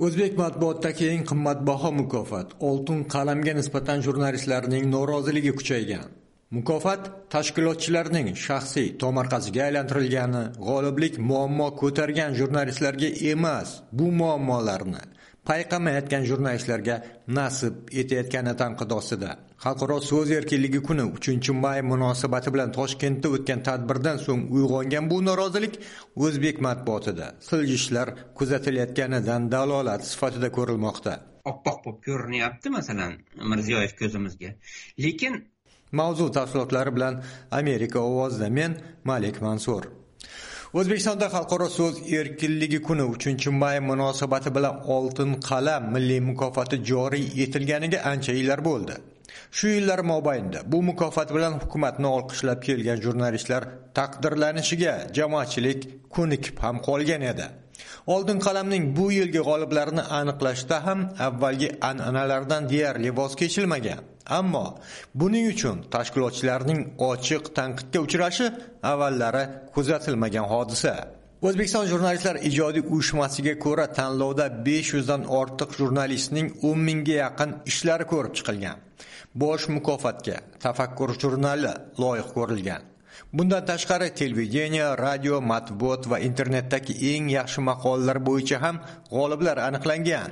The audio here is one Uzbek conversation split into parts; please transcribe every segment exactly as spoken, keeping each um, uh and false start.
O'zbek matbuotidagi eng qimmatbaho mukofot Oltin qalamga nisbatan jurnalistlarning noroziligi kuchaygan. Mukofot tashkilotchilarning shaxsiy tomorqasiga aylantirilgani, g'oliblik muammo ko'targan jurnalistlarga emas, bu muammolarni payqamayotgan jurnalistlarga nasib etayotgani tanqid ostida. Xalqaro so'z erkinligi kuni uchinchi may munosabati bilan Toshkentda o'tgan tadbirdan so'ng uyg'ongan bu norozilik o'zbek matbuotida siljishlar kuzatilayotganidan dalolat sifatida ko'rilmoqda. Oppoq bo'lib ko'rinyapti, masalan, Mirziyoyev ko'zimizga. Lekin mavzu tafsilotlari bilan Amerika ovozida men Malik Mansur. O'zbekistonda Xalqaro so'z erkinligi kuni uchinchi may munosabati bilan Oltin qalam milliy mukofoti joriy etilganiga ancha yillar bo'ldi. Shu yillar mobaynida bu mukofot bilan hukumatni olqishlab kelgan jurnalistlar taqdirlanishiga jamoatchilik ko'nikib ham qolgan edi. Oltin qalamning bu yilgi g'oliblarini aniqlashda ham avvalgi an'analardan deyarli voz kechilmagan. Ammo buning uchun tashkilotchilarning ochiq tanqidga uchrashi avvallari kuzatilmagan hodisa. O'zbekiston jurnalistlar ijodiy uyushmasiga ko'ra tanlovda besh yuz dan ortiq jurnalistning o'n mingga yaqin ishlari ko'rib chiqilgan. Bosh mukofotga Tafakkur jurnali loyiq ko'rilgan. Bundan tashqari televideniya, radio, matbuot va internetdagi eng yaxshi maqolalar bo'yicha ham g'oliblar aniqlangan.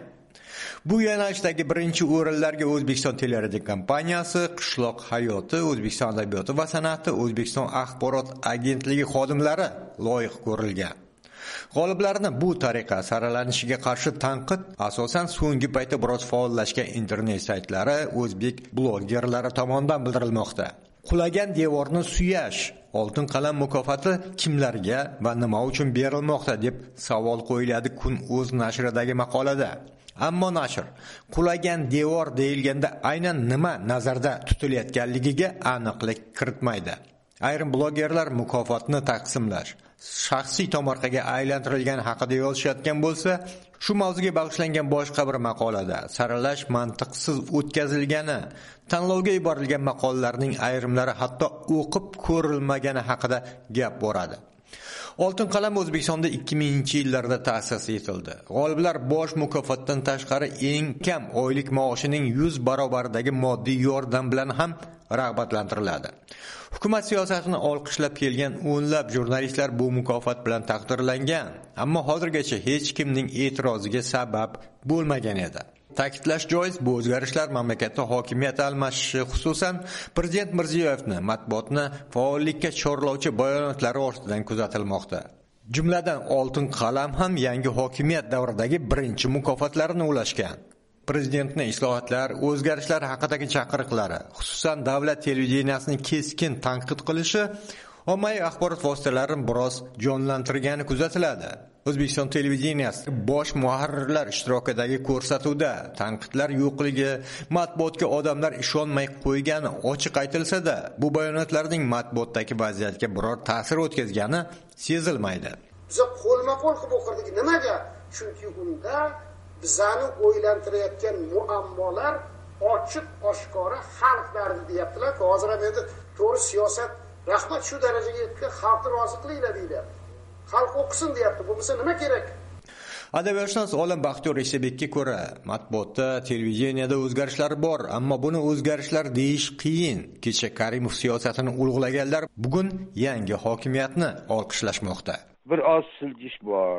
Bu yo'nalishdagi birinchi o'rinlarga O'zbekiston teleradio kompaniyasi, Qishloq hayoti, O'zbekiston adabiyoti va san'ati, O'zbekiston axborot agentligi xodimlari loyiq ko'rilgan. G'oliblarni bu tariqa saralanishiga qarshi tanqid asosan so'nggi paytda biroz faollashgan internet saytlari, o'zbek blogerlari tomonidan bildirilmoqda. Qulagan devorni suyash Oltin qalam mukofoti kimlarga va nima uchun berilmoqda deb savol qo'yiladi Kun o'z nashridagi maqolada. Ammo nashr qulagan devor deyilganda aynan nima nazarda tutilayotganligiga aniqlik kiritmaydi. Ayrim blogerlar mukofotni taqsimlash shaxsiy tomorqaga aylantirilgani haqida yozishayotgan bo'lsa, shu mavzuga bag'ishlangan boshqa bir maqolada saralash mantiqsiz o'tkazilgani, tanlovga yuborilgan maqolalarning ayrimlari hatto o'qib ko'rilmagani haqida gap boradi. Oltin qalam O'zbekistonda ikki minginchi yillarda ta'sis etildi. G'oliblar bosh mukofotdan tashqari eng kam oylik maoshining yuz barobaridagi moddiy yordam bilan ham rag'batlantiriladi. Hukumat siyosatini olqishlab kelgan o'nlab jurnalistlar bu mukofot bilan taqdirlangan, ammo hozirgacha hech kimning e'tiroziga sabab bo'lmagan edi. Ta'kidlash joiz, bu o'zgarishlar mamlakatda hokimiyat almashishi, xususan Prezident Mirziyoyevni matbuotni faollikka chorlovchi bayonotlari ortidan kuzatilmoqda. Jumladan Oltin qalam ham yangi hokimiyat davridagi birinchi mukofotlarni ulashgan. Prezidentning islohotlar, o'zgarishlar haqidagi chaqiriqlari, xususan davlat televideniyasini keskin tanqid qilishi ommaviy axborot vositalarini biroz jonlantirgani kuzatiladi. O'zbekiston televideniyasi bosh muharrirlar ishtirokidagi ko'rsatuvda tanqidlar yo'qligi, matbuotga odamlar ishonmay qo'ygani ochiq aytilsa-da, bu bayonotlarning matbuotdagi vaziyatga biror ta'sir o'tkazgani sezilmaydi. Biz qo'lma-qo'l qilib o'qirdik. Nimaga? Chunki unda bizani o'ylantirayotgan muammolar ochiq oshkora xalq dardi deyaptilar. Hozir ham endi to'g'ri siyosat rahmat shu darajaga yetdi, xalqni rozi qilinglar deydi. Xalq o'qisin deyapti. Bo'lmasa nima kerak? Adabiyotshunos Olim Baxtiyor Isabekka ko'ra, matbuotda, televideniyada o'zgarishlar bor, ammo buni o'zgarishlar deyish qiyin. Kecha Karimov siyosatini ulug'laganlar bugun yangi hokimiyatni olqishlashmoqda. Bir oz siljish bor,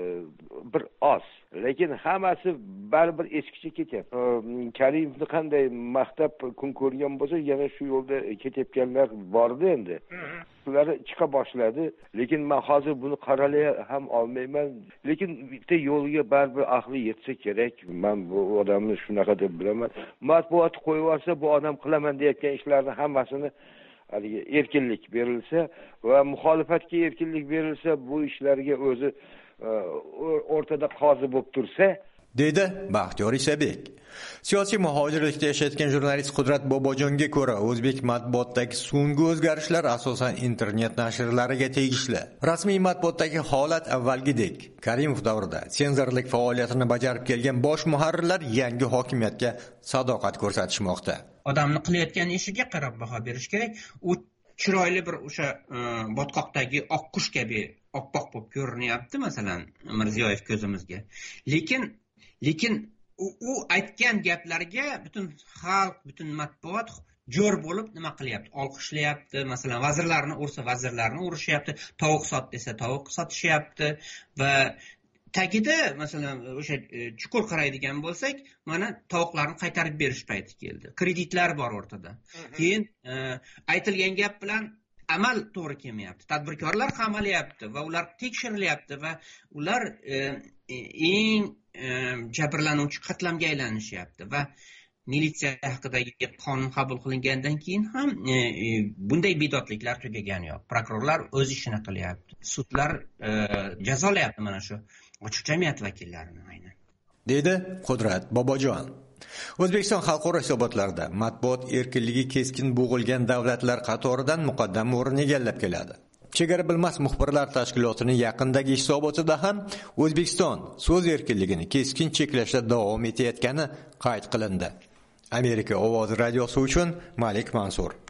bir oz. Lekin hammasi baribir eskicha ketyapti. Karimovni qanday maqtab kun ko'rgan bo'lsa, yana shu yo'lda ketayotganlar bordi endi. Ular chiqa boshladi, lekin men hozir buni qaralay ham olmayman. Lekin bitta yo'lga baribir aqli yetsa kerak. Men bu odamni shunaqa deb bilaman. Matbuot qo'yib olsa, bu odam qilaman deyotgan ishlarni hammasini erkinlik berilsa va muxolifatga erkinlik berilsa, bu ishlarga o'zi o'rtada qozi bo'lib tursa, dedi Baxtiyor Isabek. Siyosiy muhojirlikda yashayotgan jurnalist Qudrat Bobojonga ko'ra, o'zbek matbuotidagi so'nggi o'zgarishlar asosan internet nashrlariga tegishli. Rasmiy matbuotdagi holat avvalgidek. Karimov davrida senzorlik faoliyatini bajarib kelgan bosh muharrirlar yangi hokimiyatga sadoqat ko'rsatishmoqda. Odamni qilayotgan ishiga qarab baho berish kerak. U chiroyli bir o'sha botqoqdagi oqqush kabi oppoq bo'lib ko'rinyapti, masalan, Mirziyoyev ko'zimizga. Lekin lekin u aytgan gaplarga butun xalq, butun matbuot jo'r bo'lib nima qilyapti? Olqishlayapti. Masalan, vazirlarni ursa, vazirlarni urishyapti. Tovuq sot desa, tovuq sotishyapti va tagida masalan o'sha chuqur qaraydigan bo'lsak, mana tovuqlarni qaytarib berish payti keldi. Kreditlar bor o'rtada. Keyin aytilgan gap bilan amal to'g'ri kelmayapti. Tadbirkorlar qamalyapti va ular tekshirilyapti va ular eng jabrlanuvchi qatlamga aylanishyapti va militsiya haqidagi qonun qabul qilingandan keyin ham bunday bedodliklar tugagani yo'q. Prokurorlar o'z ishini qilyapti. Sudlar jazolayapti mana shu ochiq jamiyat vakillarini aynan. Dedi Qudrat Bobojon. O'zbekiston xalqaro hisobotlarda matbuot erkinligi keskin bo'g'ilgan davlatlar qatoridan muqaddam o'rin egallab keladi. Chegara bilmas muxbirlar tashkilotining yaqindagi hisobotida ham O'zbekiston so'z erkinligini keskin cheklashda davom etayotgani qayd qilindi. Amerika ovozi radiosi uchun Malik Mansur.